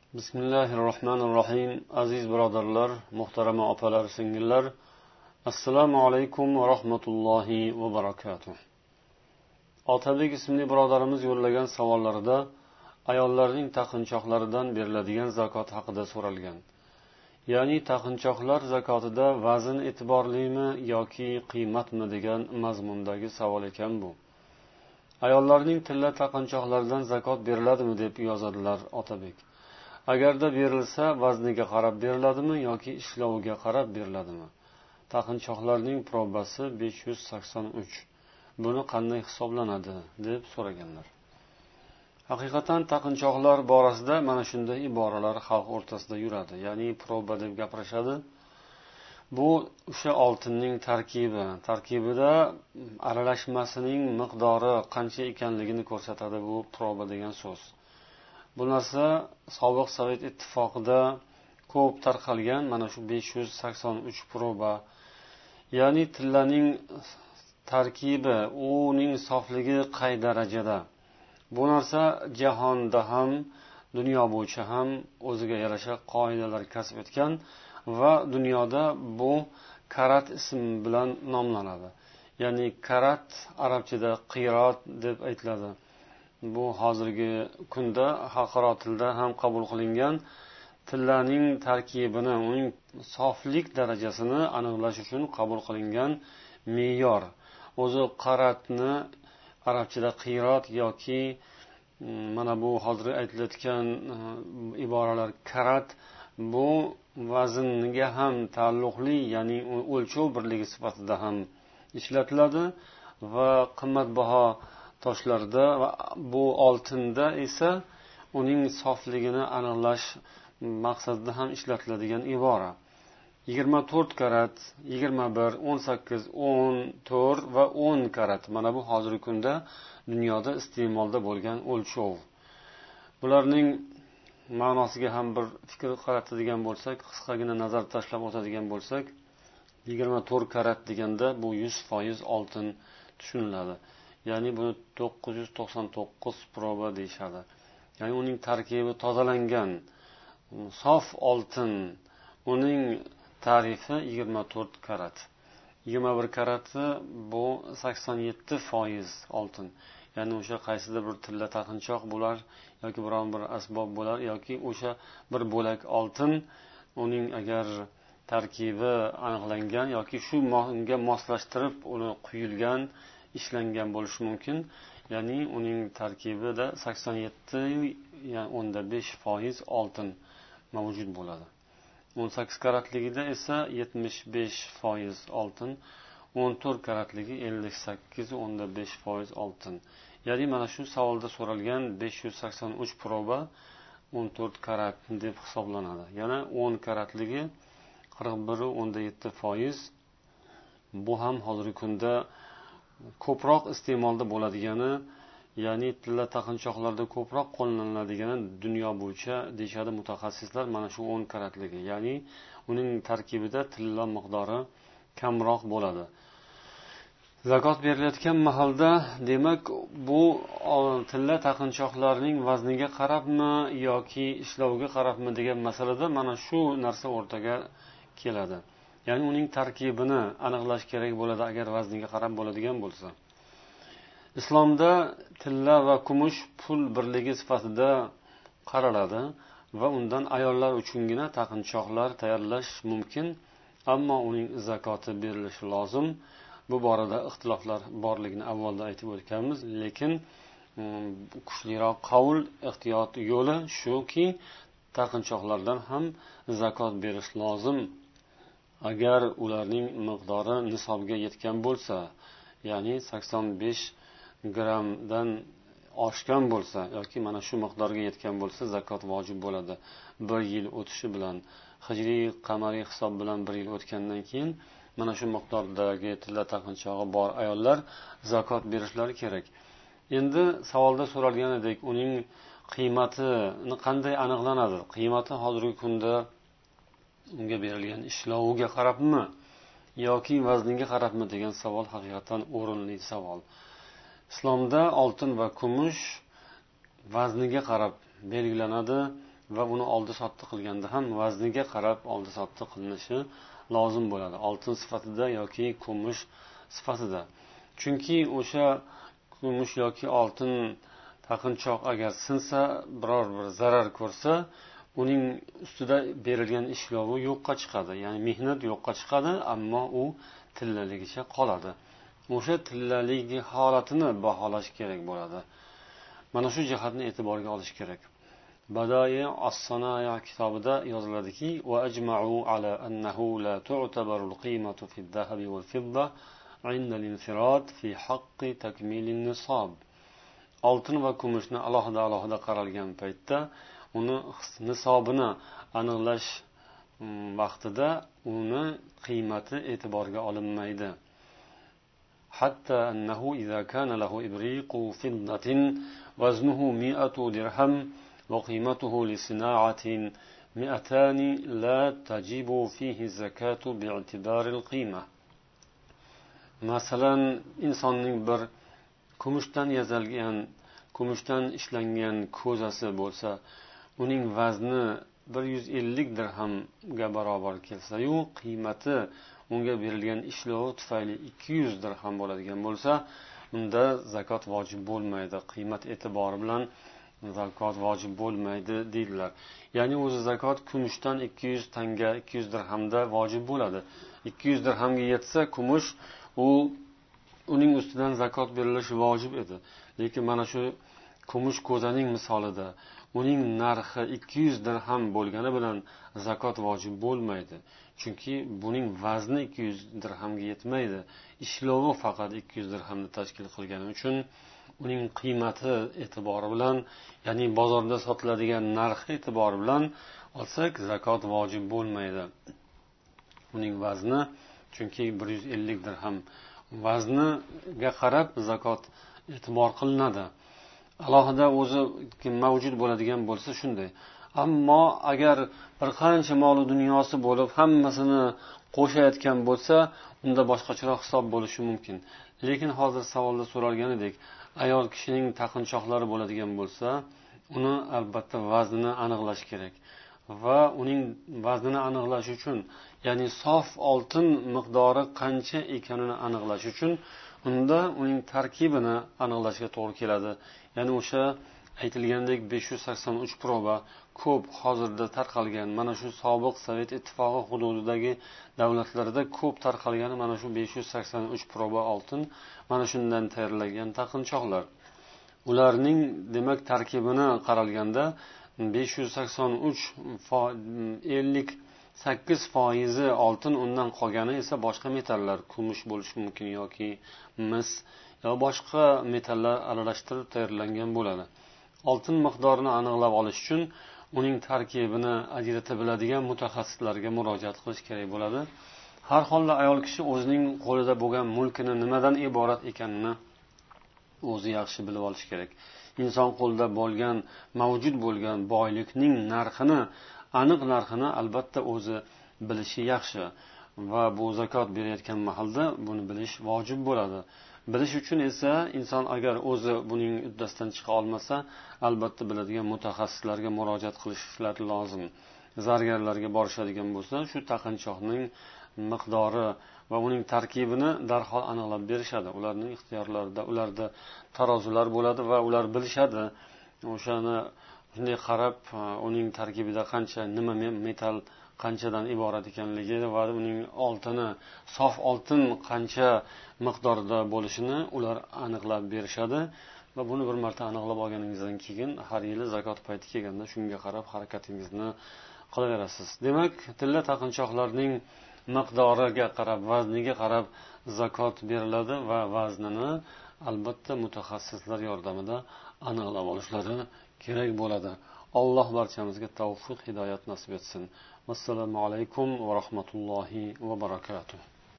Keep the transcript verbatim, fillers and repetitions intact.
Bismillahirrohmanirrohim. Aziz birodarlar, muhtarama opalar, singillar, assalomu alaykum va rahmatullohi va barakatuh. Otabek ismli birodarimiz yo'llagan savollarida ayollarning taqinchoqlaridan beriladigan zakot haqida so'ralgan. Ya'ni taqinchoqlar zakotida vazn e'tiborlimi yoki qiymatmi degan mazmundagi savol ekan bu. Ayollarning tilla taqinchoqlaridan zakot beriladimi deb yozadilar Otabek. Agarda berilsa, vazniga qarab beriladimi yoki ishloviga qarab beriladimi? Taqinchoqlarning probasi besh yuz sakson uch. Buni qanday hisoblanadi deb so'raganlar. Haqiqatan taqinchoqlar borasida mana shunday iboralar xalq o'rtasida yuradi. Ya'ni proba deb gapirishadi. Bu o'sha oltinning tarkibi, tarkibida aralashmasining miqdori qancha ekanligini ko'rsatadi bu proba degan so'z. Bu narsa sobiq Sovet ittifoqida ko'p tarqalgan mana shu besh yuz sakson uch proba. Ya'ni tillaning tarkibi, uning sofligi qay darajada? Bu narsa jahonda ham, dunyo bo'yicha ham o'ziga yarasha qoidalar kasb etgan va dunyoda bu karat ism bilan nomlanadi. Ya'ni karat arabchada qirot deb aytiladi. Bu hozirgi kunda xalqaro tilda ham qabul qilingan tillaning tarkibini, uning soflik darajasini aniqlash uchun qabul qilingan me'yor. O'zi qaratni arabchada qirot yoki mana bu hozir aytilayotgan iboralar karat, bu vaznga ham taalluqli, ya'ni o'lchov birligi sifatida ham ishlatiladi va qimmatbaho toshlarda va bu oltinda esa uning sofligini aniqlash maqsadida ham ishlatiladigan ibora. yigirma to'rt karat, yigirma bir, o'n sakkiz, o'n to'rt va o'n karat. Mana bu hozirgi kunda dunyoda iste'molda bo'lgan o'lchov. Bularning ma'nosiga ham bir fikr qaratadigan bo'lsak, qisqagina nazar tashlab o'tadigan bo'lsak, yigirma to'rt karat deganda bu yuz foiz oltin tushuniladi. Ya'ni buni to'qqiz yuz to'qson to'qqiz proba deyshadi. Ya'ni uning tarkibi tozalangan sof oltin, uning tarifi yigirma to'rt karat. yigirma bir karati bu sakson yetti foiz oltin. Ya'ni o'sha qaysidir bir tilla taqinchoq bo'lar yoki biron bir asbob bo'lar yoki o'sha bir bo'lak oltin, uning agar tarkibi aniqlangan yoki shu unga moslashtirib uni quyilgan, ishlangan bo'lishi mumkin. Ya'ni uning tarkibida sakson yetti, ya'ni o'n besh foiz oltin mavjud bo'ladi. o'n sakkiz karatligida esa yetmish besh foiz oltin, o'n to'rt karatligi ellik sakkiz, o'n besh foiz oltin. Ya'ni mana shu savolda so'ralgan besh yuz sakson uch proba o'n to'rt karat deb hisoblanadi. Yana o'n karatligi qirq bir, o'n yetti foiz. Bu ham hozirgi kunda ko'proq iste'molda bo'ladigani, ya'ni tilla taqinchoqlarda ko'proq qo'llaniladigan dunyo bo'yicha deyshadi mutaxassislar mana shu o'n karatligi. Ya'ni uning tarkibida tilla miqdori kamroq bo'ladi. Zakot berilayotgan mahalda, demak, bu tilla taqinchoqlarning vazniga qarabmi yoki ishloviga qarabmi degan masalada mana shu narsa o'rtaga keladi. Ya'ni uning tarkibini aniqlash kerak bo'ladi agar vazniga qarab bo'ladigan bo'lsa. Islomda tilla va kumush pul birligi sifatida qaraladi va undan ayollar uchungina taqinchoqlar tayyorlash mumkin, ammo uning zakoti berilishi lozim. Bu borada ixtiloflar borligini avvalda aytib o'tganmiz, lekin kuchliroq qavl, ehtiyot yo'li shuki, taqinchoqlardan ham zakot berish lozim. Agar ularning miqdori nisobga yetgan bo'lsa, ya'ni sakson besh grammdan oshgan bo'lsa yoki mana shu miqdorga yetgan bo'lsa, zakot vojib bo'ladi. Bir yil o'tishi bilan, hijriy qamariy hisob bilan bir yil o'tgandan keyin mana shu miqdordagi tilla taqinchog'i bor ayollar zakot berishlari kerak. Endi savolda so'ralgan edik, uning qiymatini qanday aniqlanadi? Qiymati hozirgi kunda unga berilgan ishloviga qarabmi yoki vazniga qarabmi degan savol haqiqatan o'rinli savol. Islomda oltin va kumush vazniga qarab belgilanadi. va uni oldi sotdi qilganda ham vazniga qarab oldi sotdi qilinishi lozim bo'ladi, oltin sifatida yoki kumush sifatida. Chunki o'sha kumush yoki oltin taqinchoq agar sinsa, biror bir zarar ko'rsa, uning ustida berilgan ishlovi yo'qqa chiqadi, ya'ni mehnat yo'qqa chiqadi, ammo u tillaligicha qoladi. O'sha tillalik holatini baholash kerak bo'ladi. Mana shu jihatni e'tiborga olish kerak. Badai as-Sanaya kitobida yoziladiki, va ajma'u ala annahu la tu'tabaru al-qimatu fi adh-dhahabi wal-fidda 'inda al-infirad fi haqqi takmil an-nisab. Oltin va kumushni alohida-alohida qaralgan paytda uni nisobini aniqlash vaqtida uni qiymati e'tiborga olinmaydi. Hatta annahu idza kana lahu ibriqu fiddatin waznuhu mi'atu dirham wa qimatuhu li sina'atin mi'atan la tajibu fihi zakatu bi'tibari al-qimah. Masalan, insonning bir kumushdan yasalgan, kumushdan ishlangan ko'zasi bo'lsa, uning vazni bir yuz ellik dirhamga barobar kelsa-yu, qiymati unga berilgan ishlov tufayli ikki yuz dirham bo'ladigan bo'lsa, unda zakot vojib bo'lmaydi. Qiymat e'tibori bilan zakot vojib bo'lmaydi deydilar. Ya'ni o'zi zakot kumushdan ikki yuz tanga, ikki yuz dirhamda vojib bo'ladi. ikki yuz dirhamga yetsa kumush, u uning ustidan zakot berilishi vojib edi. Lekin mana shu kumush ko'zaning misolida uning narxi ikki yuz dirham bo'lgani bilan zakot vojib bo'lmaydi. Chunki buning vazni ikki yuz dirhamga yetmaydi. Ishlovi faqat ikki yuz dirhamni tashkil qilgani uchun uning qiymati e'tibori bilan, ya'ni bozorda sotiladigan narxi e'tibori bilan olsak, zakot vojib bo'lmaydi. Uning vazni chunki bir yuz ellik dirham, vazniga qarab zakot e'tibor qilinadi. Alohida o'zi mavjud bo'ladigan bo'lsa shunday. Ammo agar bir qancha mol dunyosi bo'lib, hammasini qo'shayotgan bo'lsa, unda boshqacharoq hisob bo'lishi mumkin. Lekin hozir savolda so'ralganidek, ayol kishining taqinchoqlari bo'ladigan bo'lsa, uni albatta vaznini aniqlash kerak. Va uning vaznini aniqlash uchun, ya'ni sof oltin miqdori qancha ekanini aniqlash uchun unda uning tarkibini aniqlashga to'g'ri keladi. Ya'ni o'sha aytilgandek besh yuz sakson uch proba ko'p hozirda tarqalgan, mana shu sobiq Sovet ittifoqi hududidagi davlatlarda ko'p tarqalgan mana shu besh yuz sakson uch proba oltin, mana shundan tayyorlangan taqinchoqlar. Ularning demak tarkibini qaralganda besh yuz sakson uch ellik sakkiz foizi oltin, undan qolgani esa boshqa metallar, kumush bo'lishi mumkin yoki mis yo boshqa metallar aralashtirib tayyorlangan bo'ladi. Oltin miqdorini aniqlab olish uchun uning tarkibini ajratib biladigan mutaxassislarga murojaat qilish kerak bo'ladi. Har holda ayol kishi o'zining qo'lida bo'lgan mulkini nimadan iborat ekanini o'zi yaxshi bilib olish kerak. Inson qo'lida bo'lgan, mavjud bo'lgan boylikning narxini, aniq narxini albatta o'zi bilishi yaxshi va bu zakot berayotgan mahalda buni bilish vojib bo'ladi. Bilish uchun esa inson agar o'zi buning uddasidan chiqa olmasa, albatta biladigan mutaxassislarga murojaat qilishlari lozim. Zargarlarga borishadigan bo'lsa, shu taqinchoqning miqdori va uning tarkibini darhol aniqlab berishadi. Ularning ixtiyorlarida, ularda tarozilar bo'ladi va ular bilishadi. O'shani shunday qarab, uning tarkibida qancha, nima metal, qanchadan iborat ekanligi va uning oltini, sof oltin qancha miqdorda bo'lishini ular aniqlab berishadi va buni bir marta aniqlab olganingizdan keyin har yili zakot payti kelganda shunga qarab harakatingizni qilaverasiz. Demak, tilla taqinchoqlarning miqdoriga qarab, vazniga qarab zakot beriladi va vaznini albatta mutaxassislar yordamida aniqlab olishlari kerak bo'ladi. Alloh barchamizga tavfiq, hidoyat nasib etsin. Assalomu alaykum va rahmatullohi va barakatuh.